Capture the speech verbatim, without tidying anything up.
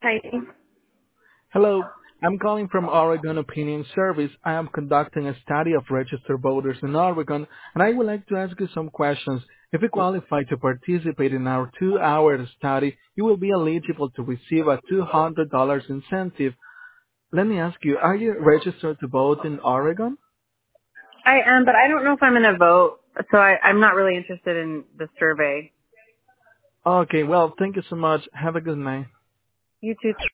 Hi. Hello, I'm calling from Oregon Opinion Service. I am conducting a study of registered voters in Oregon, and I would like to ask you some questions. If you qualify to participate in our two-hour study, you will be eligible to receive a two hundred dollars incentive. Let me ask you, are you registered to vote in Oregon? I am, but I don't know if I'm going to vote, so I, I'm not really interested in the survey. Okay, well, thank you so much. Have a good night. You too.